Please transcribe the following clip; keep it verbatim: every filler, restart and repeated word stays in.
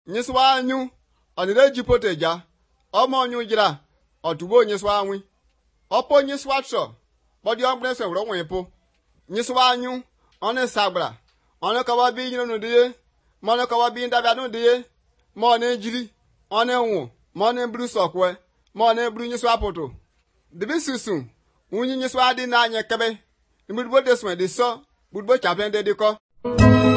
nyiswa anyu onire jipoteja omo nyu jira otubo nyiswa anwi opo nyiswa tro bodi ombre wro wenpo nyiswa anyu one sagbra one ka wa bi nyino no die mo ne ka wa bi ndabia no die mo ne jiri one nwu mo ne bru sokwe mo ne bru nyiswa poto dibi susu unyi nyiswa di na anya kebe nimudbo deswe de so budbo chapen de de ko